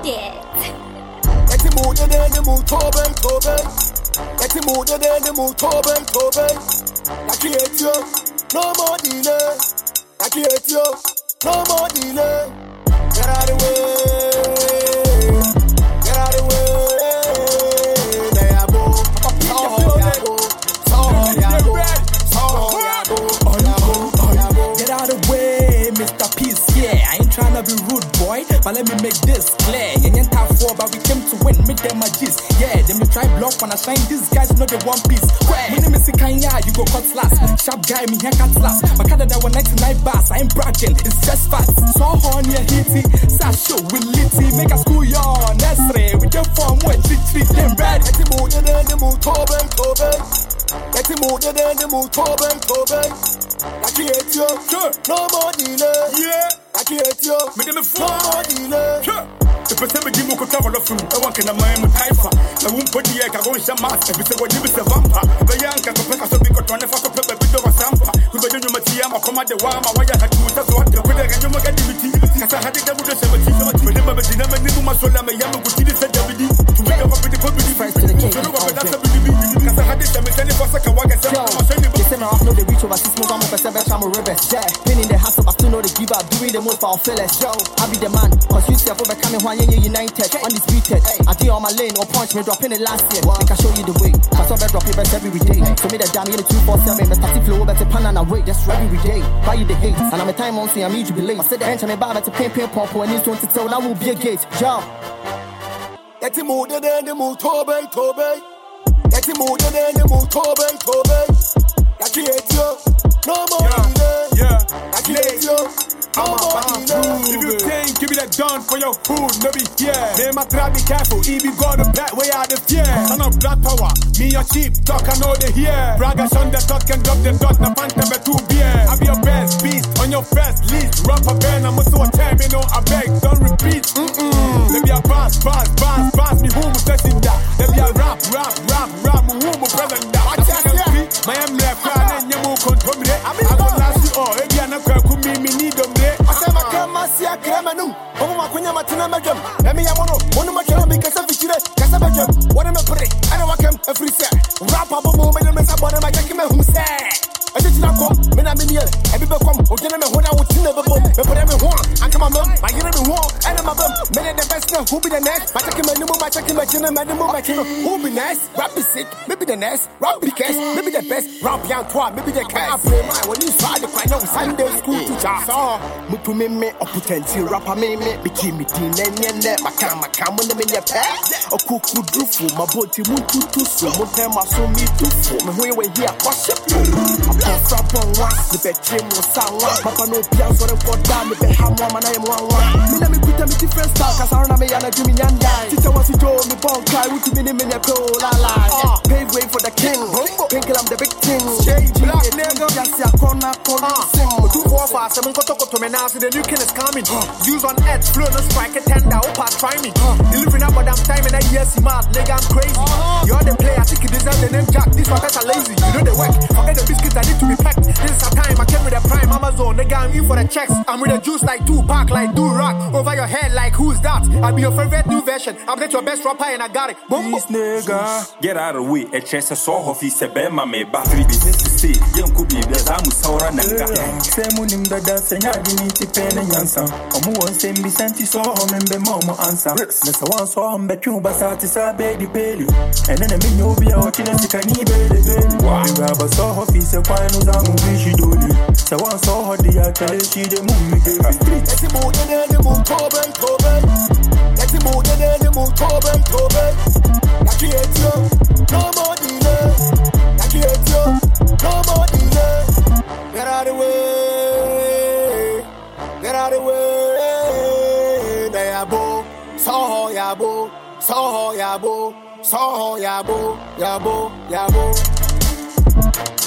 it. Let him move the move, Tobe. Let him move the move, Tobe. I create you, no more delay. I create you, no more delay. Get out of the way. Get out of the way. There I go. Get out of the way, Mr. Peace. Yeah, I ain't tryna be rude, boy, but let me make this clear. You ain't tough for, but we came to win. Make them a gist. Yeah, them me try block when I shine. These guys know the one piece. My name is Kanya, you go cut last. Sharp guy, me here cut last. My Canada 199 bars, I ain't bragging. It's just fast. So horny, hitty. Sasho, with litty. Make a school yarn. That's right. We don't form what treat them red. Let him move the move, Tobe. Let him move the move, Tobe. I create you, sure. No more delay. Yeah, I create you, me dem no more delay. Sure. The person be give me ko travel from. I want can my typha. I won't put the egg. I go in some mask. If it's what you be a vampire. The young can go so big on the fuck up a bit of a sampa. We be doing material. I come at the wama. Why I had to that's what the good and you make a DVD. Because I had it with the 70. But never be never knew my soul. I'm a young good to the DVD. To make up with the public first to the king. Because I had it. I'm telling you for second. What I said. They say my off know the reach over 6 months. I'm a percent better. I'm a rebel. Yeah, pin in the hustle. I still know the give up. Doing the most for our fellas. Yo, I be the man. Cause you self over coming one. United, undisputed. I did on my lane or punch me dropping it last year. I can show you the way. I saw that drop your best every day. So me the damn you 247. My static flow better pan and away. Just every day. Buy you the hate. And I'm a time on see I need you believe. I said the bench me bar to pin pump when you don't tell that will be a gate. Job. Let him move the move, Tobe. Let him move the move, Tobe. I create you, no more delay. Yeah, I create you. If you think, give me that gun for your food, no be here. Name I try be careful, if you go the back way out of fear. Son of black power, me your cheap, talk I know the here. Braggers on the talk and drop the dot, na phantom be 2 beer. I be your best beast, on your first list. Rapper band, I'm so time, you know, I beg, don't repeat. Let me a pass, me who mu touching that. Let me a rap, me who mu present that. I can see, my am left, and you mu control me. I go last you all, if you're not going to me need them. Masia Kramanu, Omakunya Matina Magam, Emiamono, one of my because of the Casabagam, one of my pretty, I don't want him a free set. Rap up a moment and mess up one of my Jackman who said, I did not come, when I'm in here, everybody come, or gentlemen when I would never bomb, but everyone, I come on, my enemy wall, and I'm a bum, many of the best now, who be the next, my checking my new, my checking my chin, and my new, my chin, who be nice, rap is sick, maybe the next, rap be cast, maybe the best, rap young twat, maybe the cat, when you saw the kind of Sunday school teacher, saw, Mutume, or potential rapper, me, became it in any my come when I'm in your pack, or cook would do for my body, to so, one time I saw me to for me, when we're here, what's up? Frap on one, the bedroom was sound. Papa no piano, so for down the ham woman. I am one. Me put them different style, cause I don't know Jimmy and die. Teacher was to draw me bone, Kai, with me in your toe, la. Pave way for the king, Pinkel, I'm the big thing. Black nigga, just your corner, sing. 2 4 5 7 to me now, so the new king is coming. Use on edge, flow, no strike, a tender, opa, try me. Delivering up what I'm time and I hear smart, nigga, I'm crazy. You're the player, I think you deserve the name Jack. These fuckers are lazy, you know the work. Forget the biscuits, I need to be packed. This is a time I came with a prime Amazon. Nigga, I'm in for the checks. I'm with a juice like Tupac, like Do-Rock. Over your head like who's that? I'll be your favorite new version. I'm your best rapper and I got it. Boom. This nigga, get out of the way. A chest a saw of his bema me battery business to see. Young could be the Zamusora Nanga. Semunim the dance and I didn't need to pay the answer. Come on, send me sent you saw him and be mama answer. Miss one saw him, but you but satisfy baby baby. And then I mean you'll be out in a chicken baby. Why? Grab a saw of his final movie she do it. So one saw her the actually she the movie gave me street. Let him move the move, Tobe. Let him move the move, Tobe. I create you, no more delay. I create you, no more delay. Get out of the way. Get out of the way. There ya bo, so ya bo.